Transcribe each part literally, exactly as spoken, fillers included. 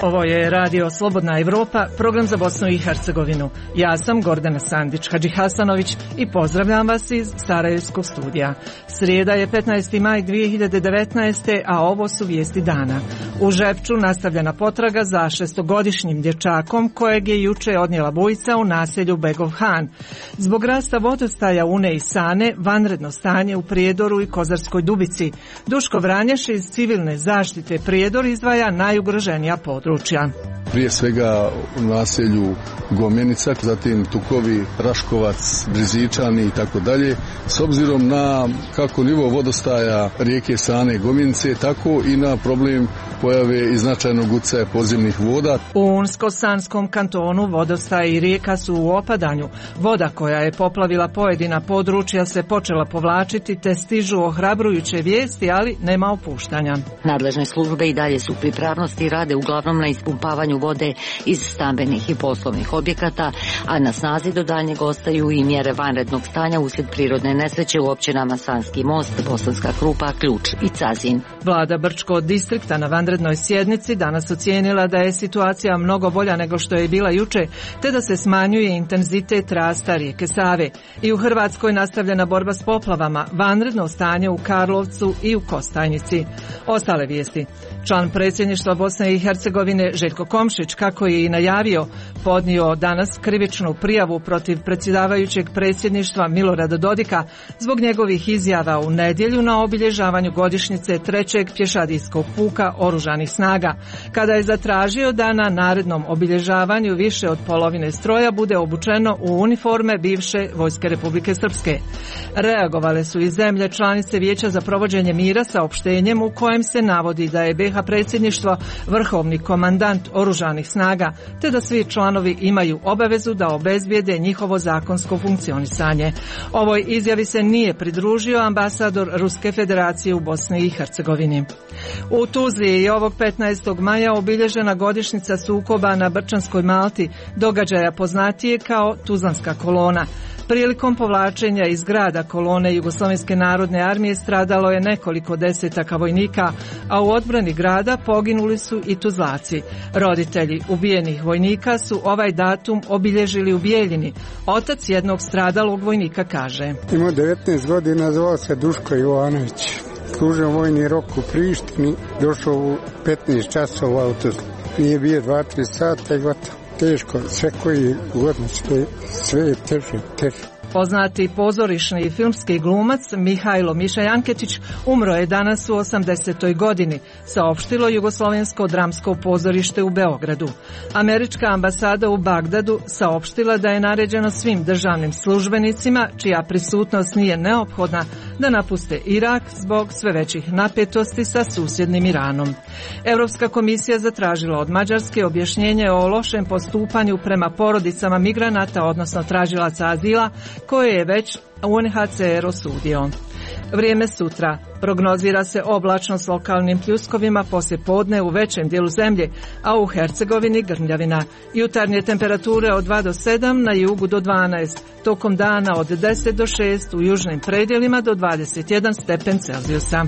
Ovo je Radio Slobodna Evropa, program za Bosnu i Hercegovinu. Ja sam Gordana Sandić-Hadžihasanović i pozdravljam vas iz Sarajevskog studija. Srijeda je petnaesti maj dvije hiljade devetnaeste. a ovo su vijesti dana. U Žepču nastavljena potraga za šestogodišnjim dječakom kojeg je juče odnijela bujica u naselju Begov Han. Zbog rasta vodostaja Une i Sane, vanredno stanje u Prijedoru i Kozarskoj Dubici. Duško Vranješ iz civilne zaštite Prijedor izdvaja najugroženija područja. Prije svega u naselju Gomenica, zatim Tukovi, Raškovac, Brizičani i tako dalje. S obzirom na kako nivo vodostaja rijeke Sane i Gomenice, tako i na problem pojave i značajnog utjecaja podzemnih voda. U Unsko-Sanskom kantonu vodostaj i rijeka su u opadanju. Voda koja je poplavila pojedina područja se počela povlačiti te stižu ohrabrujuće vijesti, ali nema opuštanja. Nadležne službe i dalje su pripravnosti i rade uglavnom na ispumpavanju vode iz stambenih i poslovnih objekata, a na snazi do daljnjeg ostaju i mjere vanrednog stanja uslijed prirodne nesreće u općinama Sanski Most, Bosanska Krupa, Ključ i Cazin. Vlada Brčko distrikta na vanrednoj sjednici danas ocijenila da je situacija mnogo bolja nego što je bila juče, te da se smanjuje intenzitet rasta rijeke Save. I u Hrvatskoj nastavljena borba s poplavama, vanredno stanje u Karlovcu i u Kostajnici. Ostale vijesti. Član predsjedništva Bosne i Hercegovine Željko Komšić, kako je i najavio, podnio danas krivičnu prijavu protiv predsjedavajućeg predsjedništva Milorada Dodika zbog njegovih izjava u nedjelju na obilježavanju godišnjice trećeg pješadijskog puka oružanih snaga, kada je zatražio da na narednom obilježavanju više od polovine stroja bude obučeno u uniforme bivše Vojske Republike Srpske. Reagovale su i zemlje članice Vijeća za provođenje mira saopštenjem u kojem se navodi da je be ha predsjedništvo vrhovni komandant oružanih snaga, te da svi članovi imaju obavezu da obezbijede njihovo zakonsko funkcionisanje. Ovoj izjavi se nije pridružio ambasador Ruske federacije u Bosni i Hercegovini. U Tuzli je ovog petnaestog maja obilježena godišnjica sukoba na Brčanskoj Malti, događaja poznatije kao Tuzlanska kolona. Prilikom povlačenja iz grada kolone Jugoslovenske narodne armije stradalo je nekoliko desetaka vojnika, a u odbrani grada poginuli su i Tuzlaci. Roditelji ubijenih vojnika su ovaj datum obilježili u Bijeljini. Otac jednog stradalog vojnika kaže: Imao devetnaest godina, zvao se Duško Jovanović. Služio vojni rok u Prištini, došao u petnaest časova u Tuzlu. Nije bio dva tri sata i gotovo. Teško, sve koji godin, sve, sve je teže, teže. Poznati pozorišni i filmski glumac Mihajlo Miša Janketić umro je danas u osamdesetoj godini, saopštilo Jugoslovensko dramsko pozorište u Beogradu. Američka ambasada u Bagdadu saopštila da je naređeno svim državnim službenicima, čija prisutnost nije neophodna, da napuste Irak zbog sve većih napetosti sa susjednim Iranom. Europska komisija zatražila od Mađarske objašnjenje o lošem postupanju prema porodicama migranata, odnosno tražilaca azila, koje je već U N H C R osudio. Vrijeme sutra. Prognozira se oblačno s lokalnim pljuskovima poslije podne u većem dijelu zemlje, a u Hercegovini grmljavina. Jutarnje temperature od dva do sedam, na jugu do dvanaest. Tokom dana od deset do šest, u južnim predjelima do dvadeset jedan stepen Celzijusa.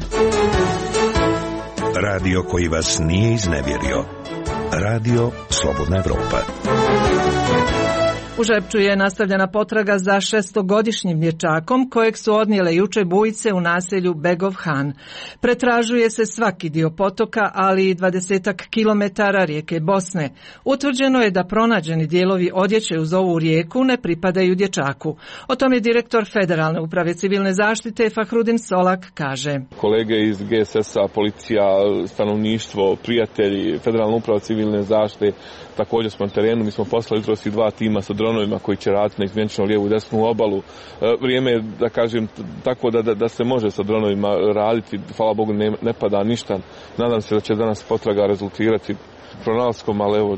Radio koji vas nije iznevjerio. Radio Slobodna Evropa. U Žepču je nastavljena potraga za šestogodišnjim dječakom kojeg su odnijele juče bujice u naselju Begov Han. Pretražuje se svaki dio potoka, ali i dvadesetak kilometara rijeke Bosne. Utvrđeno je da pronađeni dijelovi odjeće uz ovu rijeku ne pripadaju dječaku. O tome direktor Federalne uprave civilne zaštite Fahrudin Solak kaže: Kolege iz G S S-a, policija, stanovništvo, prijatelji, Federalna uprava civilne zaštite, također smo na terenu. Mi smo poslali jutros i dva tima sa dronovima koji će raditi na izmjenično lijevu i desnu obalu. Vrijeme je, da kažem, tako da, da, da se može sa dronovima raditi. Hvala Bogu, ne, ne pada ništa. Nadam se da će danas potraga rezultirati pronalaskom, ali evo,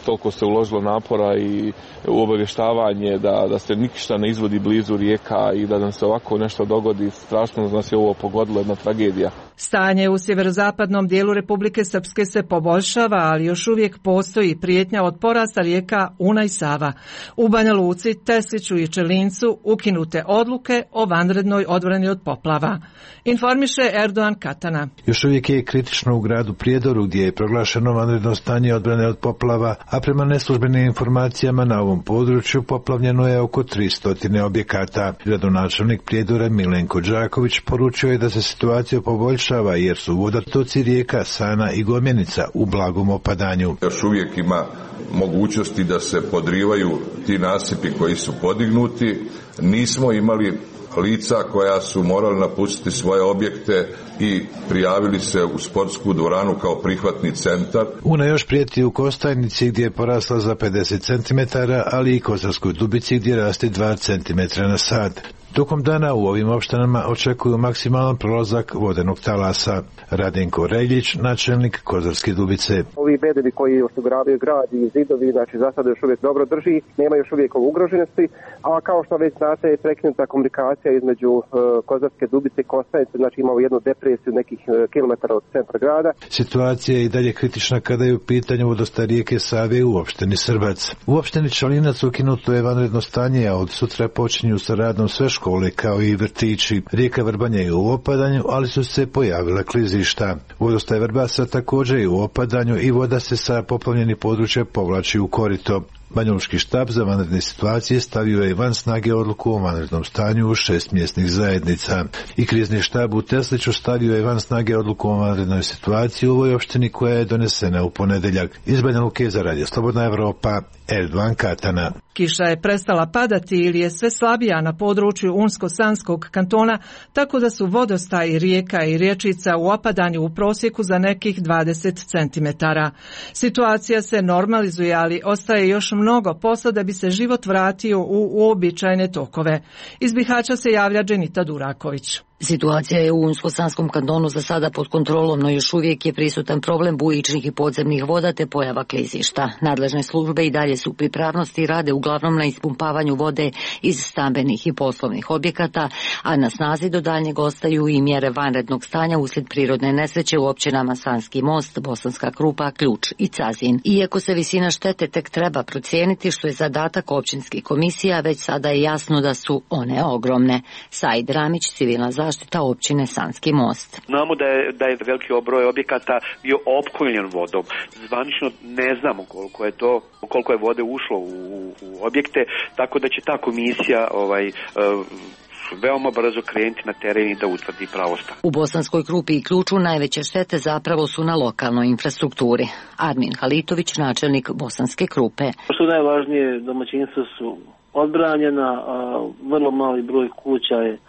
toliko se uložilo napora i u obavještavanje da, da se ništa ne izvodi blizu rijeka i da nam se ovako nešto dogodi. Strašno nas je ovo pogodilo, jedna tragedija. Stanje u sjeverozapadnom dijelu Republike Srpske se poboljšava, ali još uvijek postoji prijetnja od porasta rijeka Una i Sava. U Banja Luci, Tesliću i Čelincu ukinute odluke o vanrednoj odbrani od poplava. Informiše Erdogan Katana. Još uvijek je kritično u gradu Prijedoru gdje je proglašeno vanredno stanje odbrane od poplava, a prema neslužbenim informacijama na ovom području poplavljeno je oko tristo objekata. Gradonačelnik Prijedora Milenko Đaković poručio je da se situacija poboljšava jer su vodotoci rijeka Sana i Gomjenica u blagom opadanju. Još uvijek ima mogućnosti da se podrivaju ti nasipi koji su podignuti. Nismo imali lica koja su morali napustiti svoje objekte i prijavili se u sportsku dvoranu kao prihvatni centar. Una još prijeti u Kostajnici gdje je porasla za pedeset centimetara, ali i Kozarskoj Dubici gdje raste dva centimetra na sat. Tokom dana u ovim opštinama očekuju maksimalan prolazak vodenog talasa. Radenko Reljić, načelnik Kozarske Dubice. Ovi bedovi koji osiguravaju grad i zidovi, znači za sada još uvijek dobro drži, nema još uvijek ugroženosti, a kao što već znate je prekinuta komunikacija između uh, Kozarske Dubice i Kostajnice, znači imamo jednu depresiju nekih uh, kilometara od centra grada. Situacija je i dalje kritična kada je u pitanju vodostaj rijeke Save u opštini Srbac. U opštini Čalinac ukinuto je vanredno stanje, a od sutra počinju sa radom sve škole kao i vrtići. Rijeka Vrbanja je u opadanju, ali su se pojavile klizišta. Vodostaj Vrbasa također je u opadanju i voda se sa poplavljenih područja povlači u korito. Banjalučki štab za vanredne situacije stavio je van snage odluku o vanrednom stanju u šest mjesnih zajednica. I krizni štab u Tesliću stavio je van snage odluku o vanrednoj situaciji u ovoj opštini koja je donesena u ponedjeljak. Iz Banja Luke za Radio Slobodna Evropa, Erdogan Katana. Kiša je prestala padati ili je sve slabija na području Unsko-Sanskog kantona, tako da su vodostaji rijeka i riječica u opadanju u prosjeku za nekih dvadeset centimetara. Situacija se normalizuje, ali ostaje još mnogo posla da bi se život vratio u uobičajene tokove. Iz Bihaća se javlja Dženita Duraković. Situacija je u Unsko-Sanskom kantonu za sada pod kontrolom, no još uvijek je prisutan problem bujičnih i podzemnih voda te pojava klizišta. Nadležne službe i dalje su u pripravnosti i rade uglavnom na ispumpavanju vode iz stambenih i poslovnih objekata, a na snazi do daljnjeg ostaju i mjere vanrednog stanja uslijed prirodne nesreće u općinama Sanski Most, Bosanska Krupa, Ključ i Cazin. Iako se visina štete tek treba procijeniti, što je zadatak općinskih komisija, već sada je jasno da su one ogromne. Said Ramić, civilna zaštita općine Sanski Most. Znamo da je, da je veliki broj objekata bio opkoljen vodom. Zvanično ne znamo koliko je to, koliko je vode ušlo u, u objekte, tako da će ta komisija ovaj, uh, veoma brzo krenuti na teren i da utvrdi pravosta. U Bosanskoj Krupi i Ključu najveće štete zapravo su na lokalnoj infrastrukturi. Armin Halitović, načelnik Bosanske Krupe. Što najvažnije, domaćinstva su odbranjena, a vrlo mali broj kuća je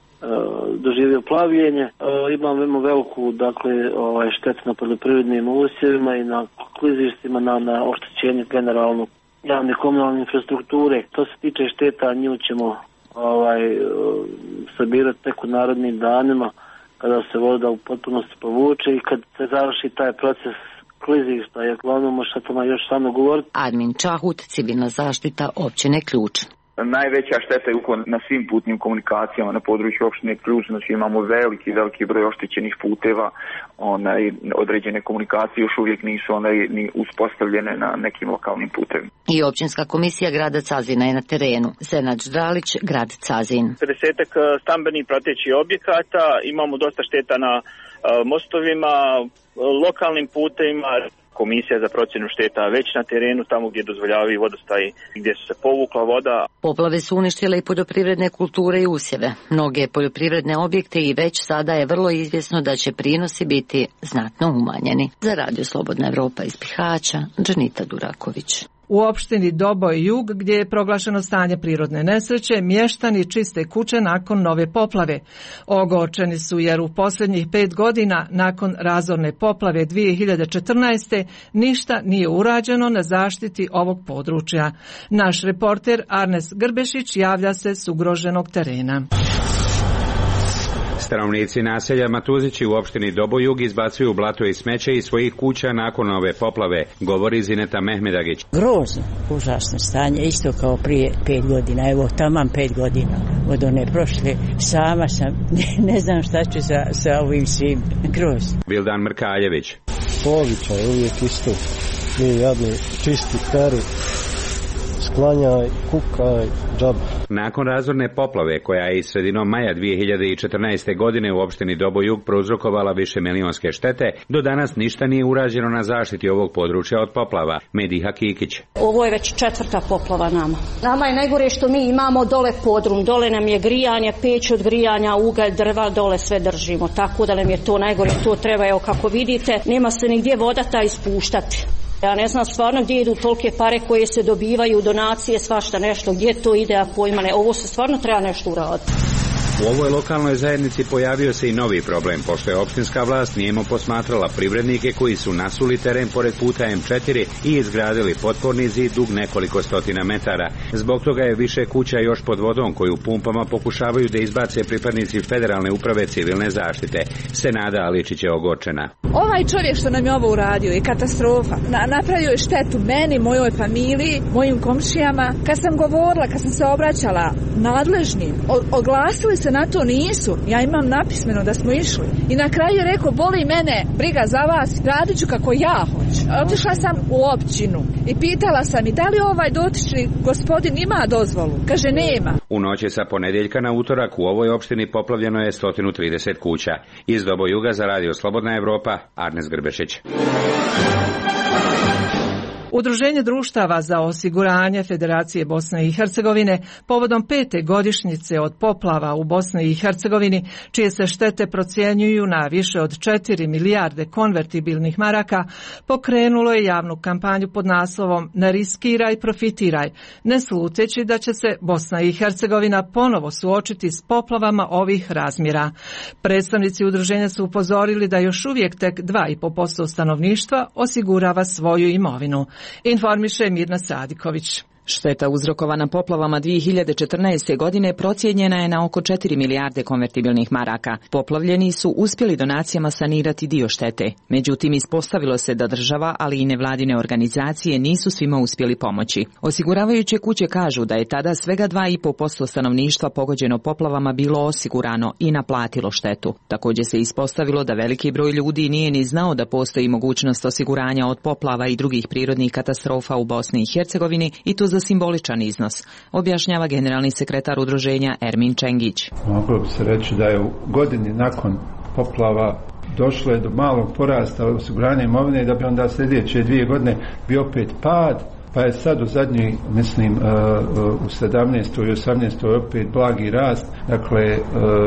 doživio plavljenje. Imam veoma veliku dakle, ovaj, štetu na poljoprivrednim usjevima i na klizištima, na, na oštećenje generalno javne komunalne infrastrukture. To se tiče šteta, nju ćemo ovaj, sabirati tek u narednim danima kada se voda u potpunosti povuče i kad se završi taj proces klizišta, jer glavnom o štetama još samo govoriti. Admin Čahut, civilna zaštita općine Ključ. Najveća šteta je uklon na svim putnim komunikacijama na području opštine Ključ, znači imamo veliki, veliki broj oštećenih puteva, onaj, određene komunikacije još uvijek nisu onaj, ni uspostavljene na nekim lokalnim putevima. I općinska komisija grada Cazina je na terenu. Senad Ždralić, grad Cazin. pedesetak stambenih pratećih objekata, imamo dosta šteta na uh, mostovima, lokalnim putevima. Komisija za procjenu šteta već na terenu, tamo gdje dozvoljavaju vodostaji, gdje su se povukla voda. Poplave su uništile i poljoprivredne kulture i usjeve. Mnoge poljoprivredne objekte i već sada je vrlo izvjesno da će prinosi biti znatno umanjeni. Za Radio Slobodna Evropa iz Bihaća, Dženita Duraković. U opštini Doboj Jug, gdje je proglašeno stanje prirodne nesreće, mještani čiste kuće nakon nove poplave. Ogorčeni su jer u posljednjih pet godina, nakon razorne poplave dvije hiljade četrnaeste. ništa nije urađeno na zaštiti ovog područja. Naš reporter Arnes Grbešić javlja se s ugroženog terena. Stanovnici naselja Matuzići u opštini Dobojug izbacuju blato i smeće iz svojih kuća nakon ove poplave, govori Zineta Mehmedagić. Grozno, užasno stanje, isto kao prije pet godina, evo taman pet godina od one prošle, sama sam, ne, ne znam šta ću sa, sa ovim svim, grozno. Vildan Mrkaljević. Običaj, uvijek isto, mi jadni, čisti peru, sklanjaj, kukaj, džab. Nakon razorne poplave koja je iz sredinom maja dvije hiljade četrnaeste. godine u opštini Dobojug prouzrokovala više milionske štete, do danas ništa nije urađeno na zaštiti ovog područja od poplava. Mediha Kikić. Ovo je već četvrta poplava nama. Nama je najgore što mi imamo dole podrum, dole nam je grijanje, peć od grijanja, ugalj, drva, dole sve držimo, tako da nam je to najgore, to treba, evo kako vidite, nema se nigdje voda ta ispuštati. Ja ne znam stvarno gdje idu tolike pare koje se dobivaju, donacije, svašta nešto, gdje to ide, a pojma ne, ovo se stvarno treba nešto uraditi. U ovoj lokalnoj zajednici pojavio se i novi problem, pošto je opštinska vlast nijemo posmatrala privrednike koji su nasuli teren pored puta em četiri i izgradili potporni zid dug nekoliko stotina metara. Zbog toga je više kuća još pod vodom koju pumpama pokušavaju da izbace pripadnici Federalne uprave civilne zaštite. Senada Aličić je ogorčena. Ovaj čovjek što nam je ovo uradio je katastrofa. Na, napravio je štetu meni, mojoj familiji, mojim komšijama. Kad sam govorila, kad sam se obraćala nadležnim, oglasili se na to nisu. Ja imam napismeno da smo išli. I na kraju je rekao, boli mene, briga za vas, radit ću kako ja hoću. Otišla sam u općinu i pitala sam i da li ovaj dotični gospodin ima dozvolu. Kaže, nema. U noći sa ponedjeljka na utorak u ovoj opštini poplavljeno je sto trideset kuća. Iz Dobojuga za Radio Slobodna Evropa, Arnes Grbešić. Udruženje društava za osiguranje Federacije Bosne i Hercegovine povodom pete godišnjice od poplava u Bosni i Hercegovini, čije se štete procjenjuju na više od četiri milijarde konvertibilnih maraka, pokrenulo je javnu kampanju pod naslovom Ne riskiraj, profitiraj, ne sluteći da će se Bosna i Hercegovina ponovo suočiti s poplavama ovih razmjera. Predstavnici udruženja su upozorili da još uvijek tek dva i po posto stanovništva osigurava svoju imovinu. Informiše Mirna Sadiković. Šteta uzrokovana poplavama dvije hiljade četrnaeste. godine procijenjena je na oko četiri milijarde konvertibilnih maraka. Poplavljeni su uspjeli donacijama sanirati dio štete. Međutim, ispostavilo se da država, ali i nevladine organizacije nisu svima uspjeli pomoći. Osiguravajuće kuće kažu da je tada svega dva i po posto stanovništva pogođeno poplavama bilo osigurano i naplatilo štetu. Također se ispostavilo da veliki broj ljudi nije ni znao da postoji mogućnost osiguranja od poplava i drugih prirodnih katastrofa u Bosni i Hercegovini i to za simboličan iznos, objašnjava generalni sekretar udruženja Ermin Čengić. Moglo bi se reći da je u godini nakon poplava došlo je do malog porasta osiguranja imovine i da bi onda sljedeće dvije godine bio opet pad, pa je sad u zadnji, mislim, u sedamnaestoj i osamnaestoj opet blagi rast. Dakle,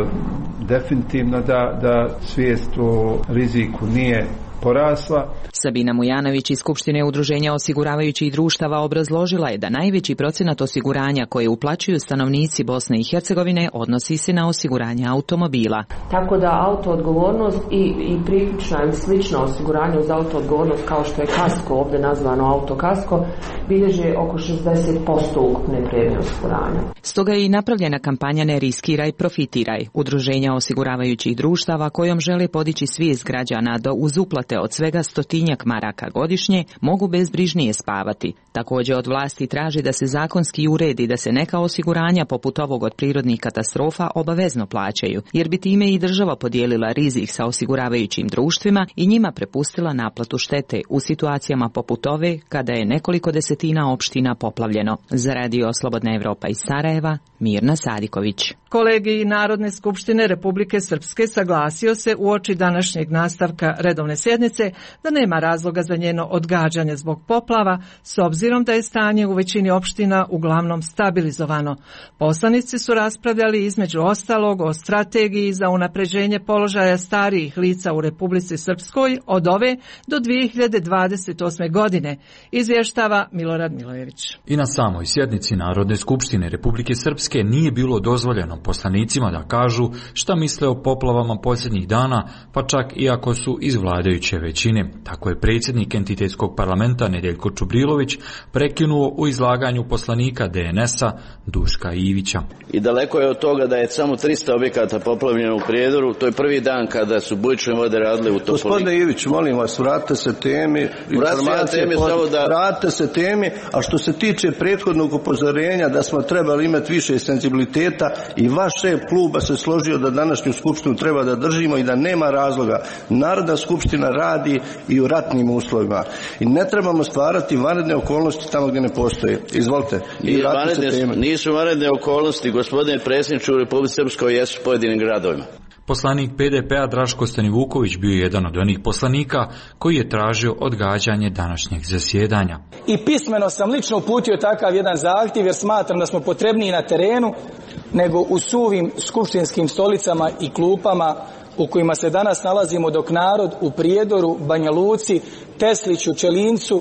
definitivno da, da svijest o riziku nije porasla. Sabina Mujanović iz Skupštine udruženja osiguravajućih društava obrazložila je da najveći procenat osiguranja koje uplaćuju stanovnici Bosne i Hercegovine odnosi se na osiguranje automobila. Tako da auto odgovornost i, i priključna ili slična osiguranja uz auto odgovornost kao što je kasko, ovdje nazvano auto kasko, bilježe oko šezdeset posto ukupne premije osiguranja. Stoga je i napravljena kampanja Ne riskiraj, profitiraj, udruženja osiguravajućih društava kojom žele podići svijest građana da uz uplate od svega stotinjak maraka godišnje mogu bezbrižnije spavati. Također od vlasti traži da se zakonski uredi da se neka osiguranja poput ovog od prirodnih katastrofa obavezno plaćaju, jer bi time i država podijelila rizik sa osiguravajućim društvima i njima prepustila naplatu štete u situacijama poput ove kada je nekoliko desetina opština poplavljeno. Za Radio Slobodna Evropa iz Sarajeva, Mirna Sadiković. Kolegij Narodne skupštine Republike Srpske saglasio se uoči današnjeg nastavka redovne sjednice da nema razloga za njeno odgađanje zbog poplava, s obzirom da je stanje u većini opština uglavnom stabilizovano. Poslanici su raspravljali između ostalog o strategiji za unapređenje položaja starijih lica u Republici Srpskoj od ove do dvije hiljade dvadeset osme. godine, izvještava Milorad Milojević. I na samoj sjednici Narodne skupštine Republike Srpske nije bilo dozvoljeno poslanicima da kažu šta misle o poplavama posljednjih dana, pa čak i ako su iz vladajuće većine. Tako je predsjednik entitetskog parlamenta Nedeljko Čubrilović prekinuo u izlaganju poslanika D N S-a Duška Ivića. I daleko je od toga da je samo trista objekata poplavljeno u Prijedoru. To je prvi dan kada su bujične vode radile u Topolinu. Gospodine Ivić, molim vas, vratite se temi, informacije, da... vratite se temi, a što se tiče prethodnog upozorenja da smo trebali imati više senzibiliteta i vaš šef kluba se složio da današnju skupštinu treba da držimo i da nema razloga. Narodna skupština radi i u ratnim uslovima i ne trebamo stvarati vanredne okolnosti tamo gdje ne postoje. Izvolite. I vanredne, nisu vanredne okolnosti, gospodine predsjedniče, u Republici Srpskoj jesu pojedinim gradovima. Poslanik P D P-a Draško Stanivuković bio je jedan od onih poslanika koji je tražio odgađanje današnjeg zasjedanja. I pismeno sam lično uputio takav jedan zahtjev jer smatram da smo potrebniji na terenu nego u suvim skupštinskim stolicama i klupama u kojima se danas nalazimo dok narod u Prijedoru, Banja Luci, Tesliću, Čelincu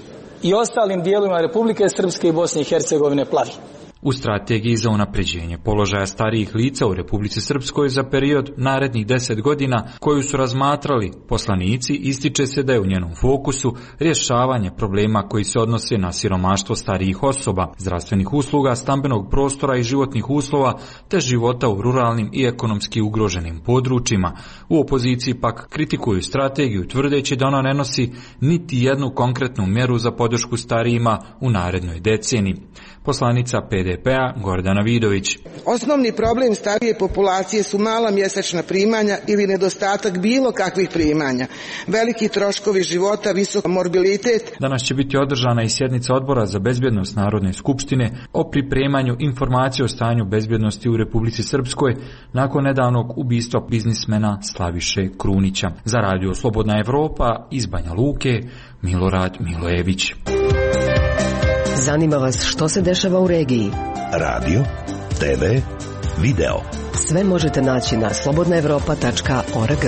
i ostalim dijelovima Republike Srpske i Bosne i Hercegovine plavi. U strategiji za unapređenje položaja starijih lica u Republici Srpskoj za period narednih deset godina koju su razmatrali poslanici, ističe se da je u njenom fokusu rješavanje problema koji se odnose na siromaštvo starijih osoba, zdravstvenih usluga, stambenog prostora i životnih uslova, te života u ruralnim i ekonomski ugroženim područjima. U opoziciji pak kritikuju strategiju tvrdeći da ona ne nosi niti jednu konkretnu mjeru za podršku starijima u narednoj deceniji. Poslanica P D P-a Gordana Vidović. Osnovni problem starije populacije su mala mjesečna primanja ili nedostatak bilo kakvih primanja, veliki troškovi života, visok morbilitet. Danas će biti održana i sjednica Odbora za bezbjednost Narodne skupštine o pripremanju informacije o stanju bezbjednosti u Republici Srpskoj nakon nedavnog ubistva biznismena Slaviše Krunića. Za radio Slobodna Evropa iz Banja Luke, Milorad Milojević. Zanima vas što se dešava u regiji? Radio, te ve, video. Sve možete naći na slobodna evropa tačka org.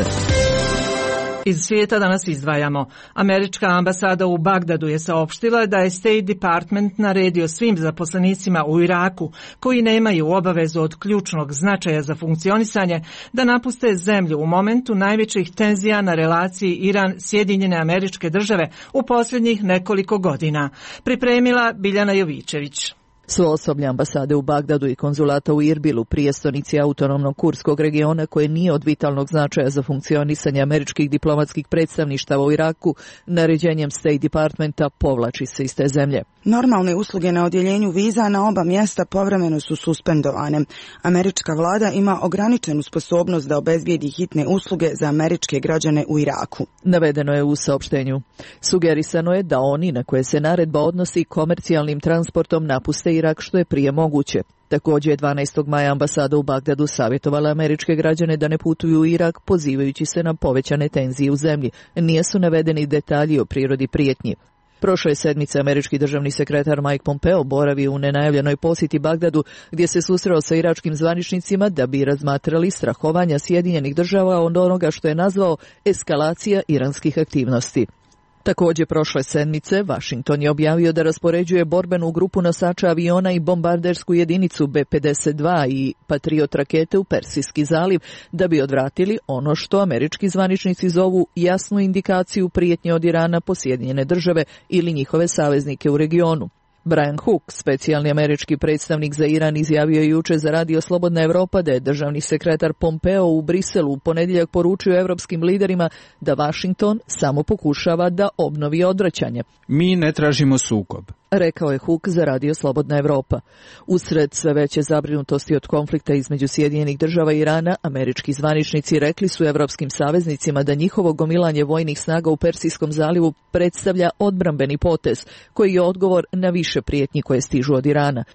Iz svijeta danas izdvajamo. Američka ambasada u Bagdadu je saopštila da je State Department naredio svim zaposlenicima u Iraku koji nemaju obavezu od ključnog značaja za funkcionisanje da napuste zemlju u momentu najvećih tenzija na relaciji Iran-Sjedinjene Američke Države u posljednjih nekoliko godina. Pripremila Biljana Jovićević. Svo osoblje ambasade u Bagdadu i konzulata u Irbilu, prijestolnici autonomnog kurskog regiona koje nije od vitalnog značaja za funkcionisanje američkih diplomatskih predstavništava u Iraku, naređenjem State Departmenta povlači se iz te zemlje. Normalne usluge na odjeljenju viza na oba mjesta povremeno su suspendovane. Američka vlada ima ograničenu sposobnost da obezbijedi hitne usluge za američke građane u Iraku. Navedeno je u saopštenju. Sugerisano je da oni na koje se naredba odnosi komercijalnim transportom napuste Irak što je prije moguće. Također je dvanaestog maja ambasada u Bagdadu savjetovala američke građane da ne putuju u Irak, pozivajući se na povećane tenzije u zemlji. Nisu navedeni detalji o prirodi prijetnji. Prošle sedmice američki državni sekretar Mike Pompeo boravio u nenajavljenoj posjeti Bagdadu gdje se susreo sa iračkim zvaničnicima da bi razmatrali strahovanja Sjedinjenih država od onoga što je nazvao eskalacija iranskih aktivnosti. Također prošle sedmice Washington je objavio da raspoređuje borbenu grupu nosača aviona i bombardersku jedinicu B pedeset dva i Patriot rakete u Persijski zaliv da bi odvratili ono što američki zvaničnici zovu jasnu indikaciju prijetnje od Irana po Sjedinjene države ili njihove saveznike u regionu. Brian Hook, specijalni američki predstavnik za Iran, izjavio je jučer za radio Slobodna Evropa da je državni sekretar Pompeo u Briselu u ponedjeljak poručio evropskim liderima da Washington samo pokušava da obnovi odvraćanje. Mi ne tražimo sukob, rekao je Hook za radio Slobodna Evropa. Usred sve veće zabrinutosti od konflikta između Sjedinjenih država i Irana, američki zvaničnici rekli su evropskim saveznicima da njihovo gomilanje vojnih snaga u Persijskom zalivu predstavlja odbrambeni potez, koji je odgovor na više prijetnji koje stižu od Irana.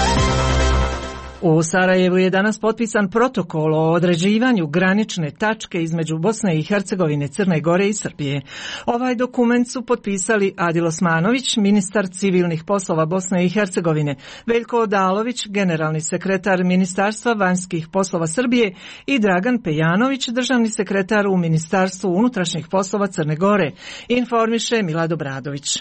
U Sarajevu je danas potpisan protokol o određivanju granične tačke između Bosne i Hercegovine, Crne Gore i Srbije. Ovaj dokument su potpisali Adil Osmanović, ministar civilnih poslova Bosne i Hercegovine, Veljko Odalović, generalni sekretar Ministarstva vanjskih poslova Srbije i Dragan Pejanović, državni sekretar u Ministarstvu unutrašnjih poslova Crne Gore, informiše Milad Obradović.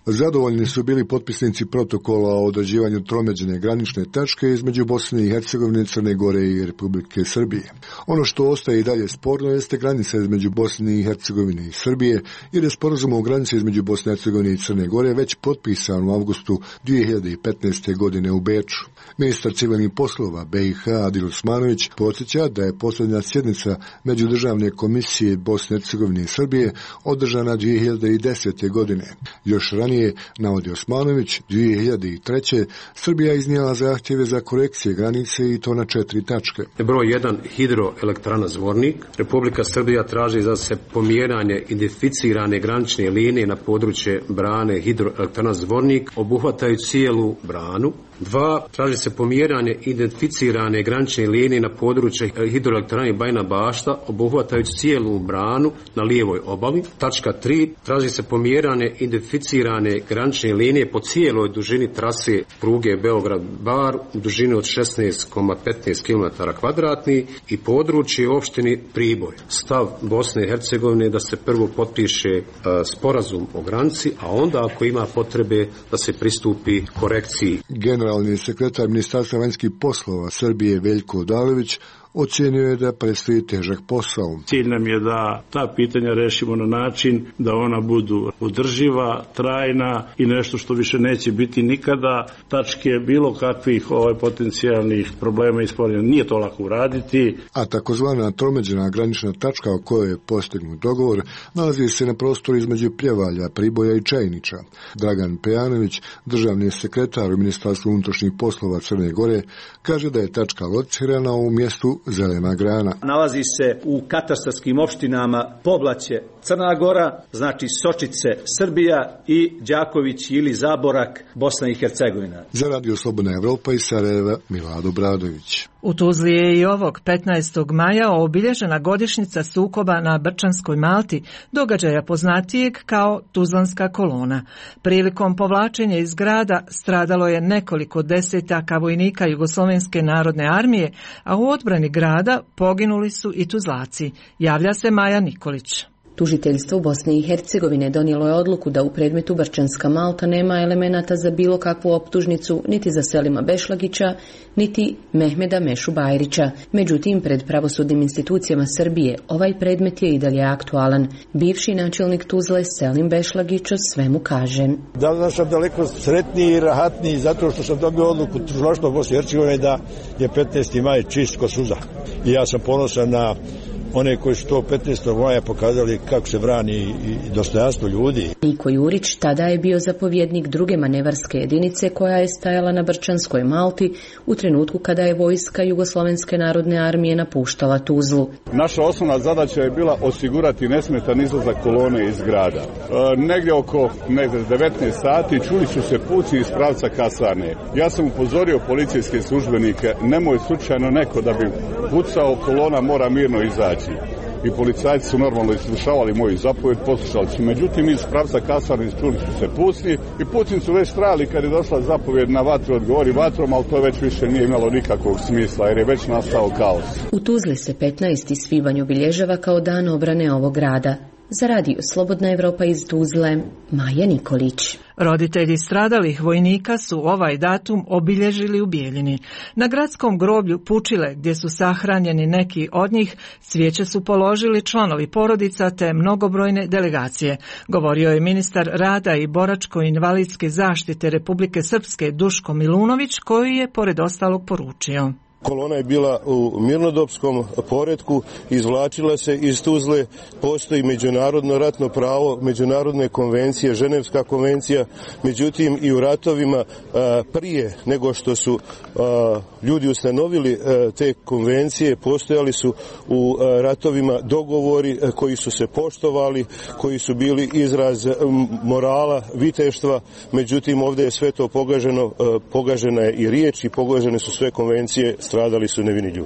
Zadovoljni su bili potpisnici protokola o određivanju tromeđene granične tačke između Bosne i Hercegovine, Crne Gore i Republike Srbije. Ono što ostaje i dalje sporno jeste granica između Bosne i Hercegovine i Srbije, jer je sporazum o granici između Bosne i Hercegovine i Crne Gore već potpisan u avgustu dvije hiljade petnaeste. godine u Beču. Ministar civilnih poslova B i H Adil Osmanović podsjeća da je posljednja sjednica Međudržavne komisije Bosne i Hercegovine i Srbije održana dvije hiljade desete. godine. Još ranije, navodi Osmanović, dvije hiljade treće. Srbija iznijela zahtjeve za korekcije granice i to na četiri tačke. Broj jedan, hidroelektrana Zvornik. Republika Srbija traži za se pomjeranje identificirane granične linije na područje brane hidroelektrana Zvornik, obuhvataju cijelu branu. Dva, traži se pomjeranje identificirane granične linije na području hidroelektrane Bajina Bašta, obuhvatajući cijelu branu na lijevoj obali. Tačka tri, traži se pomjeranje identificirane granične linije po cijeloj dužini trase pruge Beograd-Bar u dužini od šesnaest zarez petnaest kilometara kvadratnih i područje opštine Priboj. Stav Bosne i Hercegovine da se prvo potpiše e, sporazum o granici, a onda ako ima potrebe da se pristupi korekciji. Generalni sekretar Ministarstva vanjskih poslova Srbije Veljko Odalović ocijenio je da predstoji težak posao. Cilj nam je da ta pitanja rešimo na način da ona budu održiva, trajna i nešto što više neće biti nikada tačke bilo kakvih ovaj, potencijalnih problema i sporanja. Nije to lako uraditi. A takozvana tromeđena granična tačka o kojoj je postignut dogovor nalazi se na prostoru između Pljevalja, Priboja i Čajnića. Dragan Pejanović, državni sekretar u Ministarstvu unutrašnjih poslova Crne Gore, kaže da je tačka locirana u mjestu Zelena Grana. Nalazi se u katastarskim opštinama Poblaće, Crna Gora, znači Sočice, Srbija i Đaković ili Zaborak, Bosna i Hercegovina. Za Radio Slobodna Evropa iz Sarajeva, Milado Bradović. U Tuzli je i ovog petnaestog maja obilježena godišnjica sukoba na Brčanskoj Malti, događaja poznatijeg kao Tuzlanska kolona. Prilikom povlačenja iz grada stradalo je nekoliko desetaka vojnika Jugoslovenske narodne armije, a u odbrani grada poginuli su i Tuzlaci. Javlja se Maja Nikolić. Tužiteljstvo Bosne i Hercegovine donijelo je odluku da u predmetu Brčanska Malta nema elemenata za bilo kakvu optužnicu niti za Selima Bešlagića, niti Mehmeda Mešu Bajrića. Međutim, pred pravosudnim institucijama Srbije ovaj predmet je i dalje aktualan. Bivši načelnik Tuzle Selim Bešlagić o svemu kaže. Danas sam daleko sretniji i rahatniji zato što sam dobio odluku Tužilaštva Bosne i Hercegovine da je petnaesti maj čist ko suza. I ja sam ponosan na one koji su to petnaestog maja pokazali kako se brani i dostojanstvo ljudi. Niko Jurić tada je bio zapovjednik druge manevarske jedinice koja je stajala na Brčanskoj Malti u trenutku kada je vojska Jugoslovenske narodne armije napuštala Tuzlu. Naša osnovna zadaća je bila osigurati nesmetan izlazak kolone iz grada. E, negdje oko negdje devetnaest sati čuli su se puci iz pravca kasarne. Ja sam upozorio policijske službenike, nemoj slučajno neko da bi pucao, kolona mora mirno izaći. I policajci su normalno islušavali moju zapovjed, poslušali su. Međutim, iz pravca kasarne čuli su se pucnji i pucnji su već trajali kad je došla zapovjed na vatru, odgovori vatrom, ali to već više nije imalo nikakvog smisla jer je već nastao kaos. U Tuzli se petnaesti svibanj obilježava kao dan obrane ovog grada. Za Radio Slobodna Evropa iz Tuzle, Maja Nikolić. Roditelji stradalih vojnika su ovaj datum obilježili u Bijeljini. Na gradskom groblju Pučile, gdje su sahranjeni neki od njih, cvijeće su položili članovi porodica te mnogobrojne delegacije. Govorio je ministar rada i boračko-invalidske zaštite Republike Srpske Duško Milunović, koji je pored ostalog poručio. Kolona je bila u mirnodopskom poretku, izvlačila se iz Tuzle, postoji međunarodno ratno pravo, međunarodne konvencije, Ženevska konvencija, međutim i u ratovima a, prije nego što su a, ljudi ustanovili a, te konvencije, postojali su u a, ratovima dogovori a, koji su se poštovali, koji su bili izraz a, morala, viteštva, međutim ovdje je sve to pogaženo, a, pogažena je i riječ i pogažene su sve konvencije, stradali su nevini ljudi.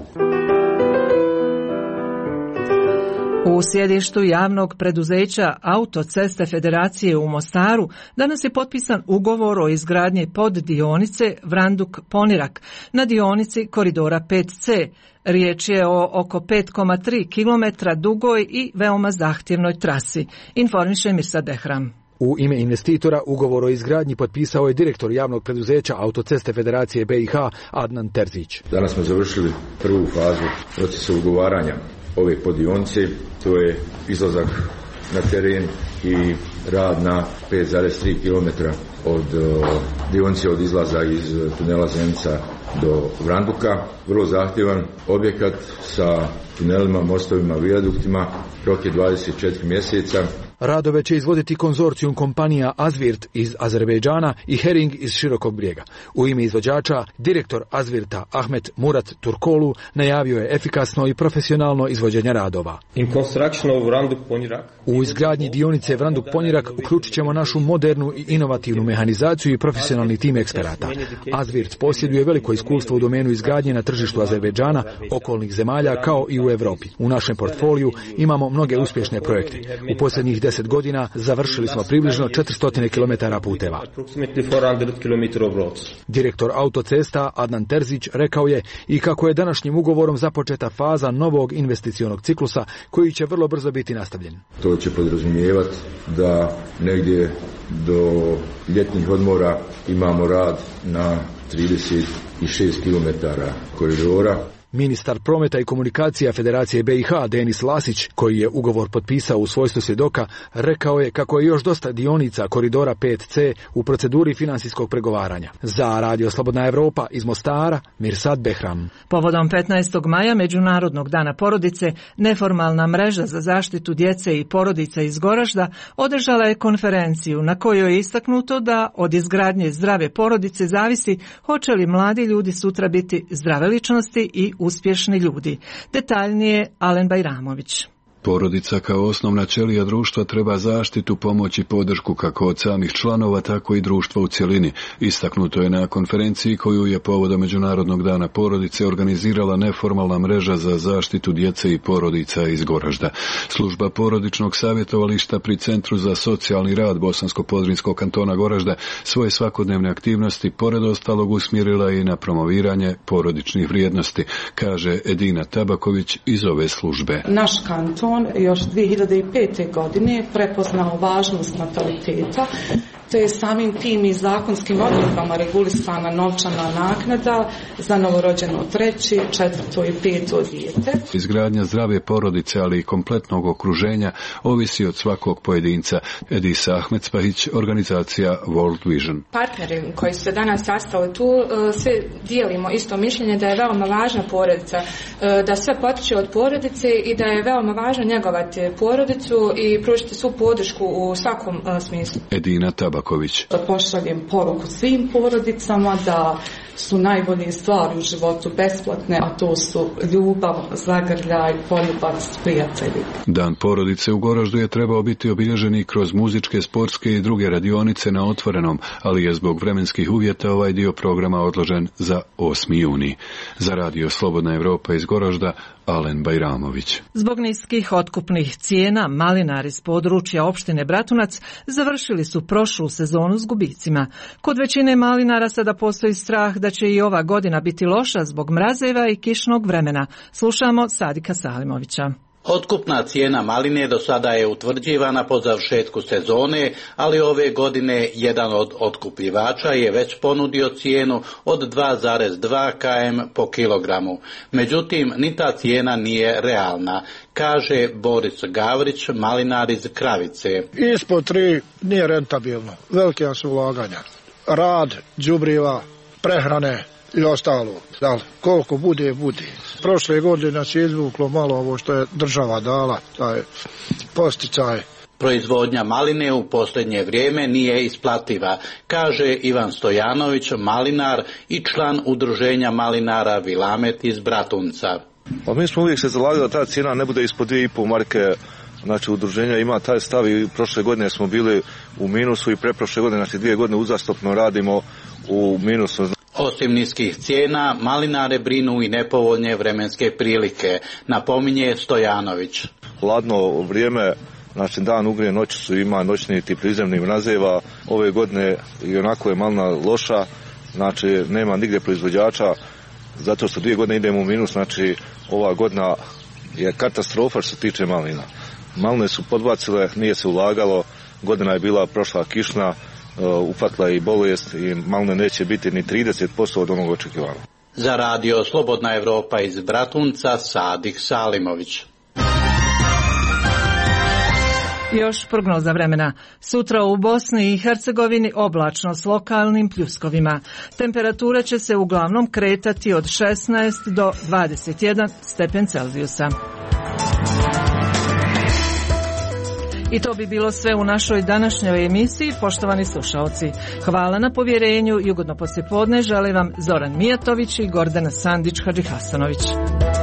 U sjedištu javnog preduzeća Autoceste Federacije u Mostaru danas je potpisan ugovor o izgradnji poddionice Vranduk-Ponirak na dionici koridora pet ce. Riječ je o oko pet zarez tri kilometra dugoj i veoma zahtjevnoj trasi, informiše Mirsa Dehram. U ime investitora ugovor o izgradnji potpisao je direktor javnog preduzeća Autoceste Federacije B i H Adnan Terzić. Danas smo završili prvu fazu procesa ugovaranja ove poddionice, to je izlazak na teren i rad na pet zarez tri kilometra od dionice od izlaza iz tunela Zenica do Vranduka. Vrlo zahtjevan objekat sa tunelima, mostovima, vijaduktima, rok je dvadeset četiri mjeseca. Radove će izvoditi konzorcijum kompanija Azvirt iz Azerbejdžana i Hering iz Širokog Brijega. U ime izvođača, direktor Azvirta Ahmet Murat Turkolu najavio je efikasno i profesionalno izvođenje radova. U izgradnji dionice Vranduk-Ponjirak uključit ćemo našu modernu i inovativnu mehanizaciju i profesionalni tim eksperata. Azvirt posjeduje veliko iskustvo u domenu izgradnje na tržištu Azerbejdžana, okolnih zemalja kao i u Europi. U našem portfoliju imamo mnoge uspješne projekte. U posljednjih deset godina završili smo približno četiristo kilometara puteva. Direktor autocesta Adnan Terzić rekao je i kako je današnjim ugovorom započeta faza novog investicionog ciklusa koji će vrlo brzo biti nastavljen. To će podrazumijevati da negdje do ljetnih odmora imamo rad na trideset šest kilometara koridora. Ministar prometa i komunikacija Federacije B i H Denis Lasić, koji je ugovor potpisao u svojstvu svjedoka, rekao je kako je još dosta dionica koridora pet C u proceduri financijskog pregovaranja. Za Radio Slobodna Evropa iz Mostara, Mirsad Behram. Povodom petnaestog maja, Međunarodnog dana porodice, neformalna mreža za zaštitu djece i porodica iz Goražda održala je konferenciju na kojoj je istaknuto da od izgradnje zdrave porodice zavisi hoće li mladi ljudi sutra biti zdrave ličnosti i uspješni ljudi. Detaljnije Alen Bajramović. Porodica kao osnovna ćelija društva treba zaštitu, pomoć i podršku kako od samih članova, tako i društva u cjelini. Istaknuto je na konferenciji koju je povodom Međunarodnog dana porodice organizirala neformalna mreža za zaštitu djece i porodica iz Goražda. Služba porodičnog savjetovališta pri Centru za socijalni rad Bosansko-Podrinjskog kantona Goražda svoje svakodnevne aktivnosti pored ostalog usmjerila i na promoviranje porodičnih vrijednosti, kaže Edina Tabaković iz ove službe. Naš kanton još dvije hiljade pete. godine prepoznao važnost nataliteta, te je samim tim i zakonskim odredbama regulisana novčana naknada za novorođeno treći, četvrto i peto dijete. Izgradnja zdrave porodice, ali i kompletnog okruženja ovisi od svakog pojedinca. Edisa Ahmedspahić, organizacija World Vision. Partneri koji su se danas sastali tu, svi dijelimo isto mišljenje da je veoma važna porodica, da sve potiče od porodice i da je veoma važno njegovati porodicu i pružiti svu podršku u svakom smislu. Edina Tabaković. Da pošaljem poruku svim porodicama da su najbolje stvari u životu besplatne, a to su ljubav, zagrljaj, poljubac, prijatelji. Dan porodice u Goraždu je trebao biti obilježen i kroz muzičke, sportske i druge radionice na otvorenom, ali je zbog vremenskih uvjeta ovaj dio programa odložen za osmi juni. Za Radio Slobodna Evropa iz Goražda, Alen Bajramović. Zbog niskih otkupnih cijena, malinari iz područja opštine Bratunac završili su prošlu sezonu s gubicima. Kod većine malinara sada postoji strah da će i ova godina biti loša zbog mrazeva i kišnog vremena. Slušamo Sadika Salimovića. Otkupna cijena maline do sada je utvrđivana po završetku sezone, ali ove godine jedan od otkupljivača je već ponudio cijenu od dva zarez dva km po kilogramu. Međutim, ni ta cijena nije realna, kaže Boris Gavrić, malinar iz Kravice. Ispod tri nije rentabilno, velike su ulaganja. Rad, đubriva, prehrane i ostalo. Da, koliko bude, bude. Prošle godine nas je izvuklo malo ovo što je država dala, taj posticaj. Proizvodnja maline u posljednje vrijeme nije isplativa, kaže Ivan Stojanović, malinar i član udruženja malinara Vilamet iz Bratunca. Pa mi smo uvijek se zalagali da ta cijena ne bude ispod dvije i pol marke. Znači, udruženja ima taj stav i prošle godine smo bili u minusu i preprošle godine, znači dvije godine uzastopno radimo u minusu. Osim niskih cijena, malinare brinu i nepovoljne vremenske prilike, napominje Stojanović. Hladno vrijeme, znači dan ugrije, noć su ima noćni tip prizemnih mrazeva. Ove godine i onako je malina loša, znači nema nigdje proizvođača, zato što dvije godine idemo u minus, znači ova godina je katastrofa što se tiče malina. Maline su podbacile, nije se ulagalo, godina je bila prošla kišna, upatla i bolest i malo neće biti ni trideset posto od onog očekivano. Za radio Slobodna Evropa iz Bratunca, Sadik Salimović. Još prognoza vremena. Sutra u Bosni i Hercegovini oblačno s lokalnim pljuskovima. Temperatura će se uglavnom kretati od šesnaest do dvadeset jedan stepen Celzijusa. I to bi bilo sve u našoj današnjoj emisiji, poštovani slušaoci. Hvala na povjerenju i ugodno poslijepodne žele vam Zoran Mijatović i Gordana Sandić Hadžihasanović.